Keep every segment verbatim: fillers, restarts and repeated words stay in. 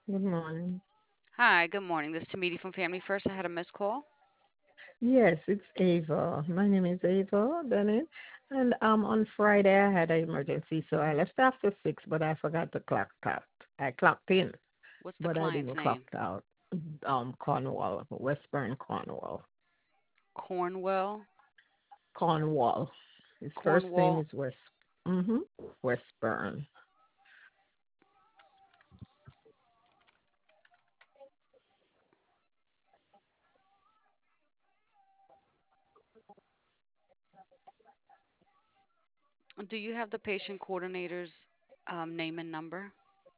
Good morning. Hi, good morning. This is Tamiti from Family First. I had a missed call. Yes, it's Ava. My name is Ava Bennett. And um, on Friday, I had an emergency, so I left after six, but I forgot to clock out. I clocked in, What's the but I client's didn't name? clock out. Um, Cornwall, Westburn, Cornwall. Cornwell. Cornwall. His first name Cornwall. is West. Mm-hmm. Westburn. Do you have the patient coordinator's um, name and number?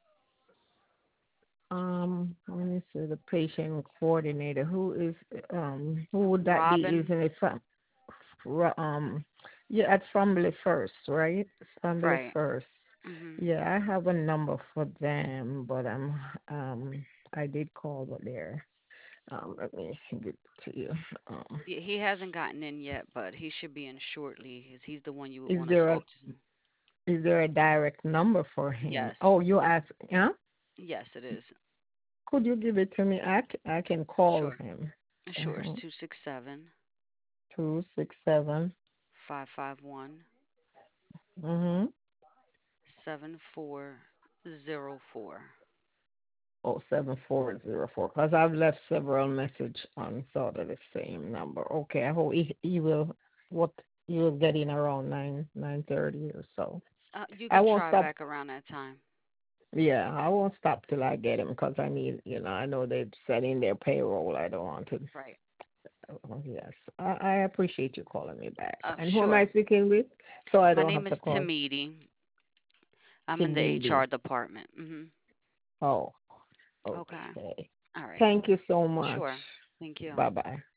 Um, let me see the patient coordinator. Who is um who would that be? Robin. Isn't it from Ro- um yeah, at Family First, right? Family Right. First. hmm Yeah, I have a number for them, but I'm um I did call but there. Um, let me give it to you. Um, He he hasn't gotten in yet, but he should be in shortly. 'Cause he's the one you would is want to there a talk to. is there a direct number for him? Yes. Oh, you ask, yeah? Yes, it is. Could you give it to me? I, c- I can call Sure. him. Sure. It's Uh-huh. two six seven Two six seven. five five one Mm-hmm. seven four zero four. Oh, seven four zero four. Because I've left several message on sort of the same number. Okay, I hope he, he will. What you'll get in around nine nine thirty or so. Uh, you I can won't try stop. back around that time. Yeah, I won't stop till I get him because I need. You know, I know they're setting their payroll. I don't want to. Right. Oh, yes, I, I appreciate you calling me back. Uh, And who am I sure. speaking with? So I My don't name have to is call Tamidi. I'm in the Timidi. H R department. hmm Oh, Okay. okay. All right. Thank you so much. Sure. Thank you. Bye bye.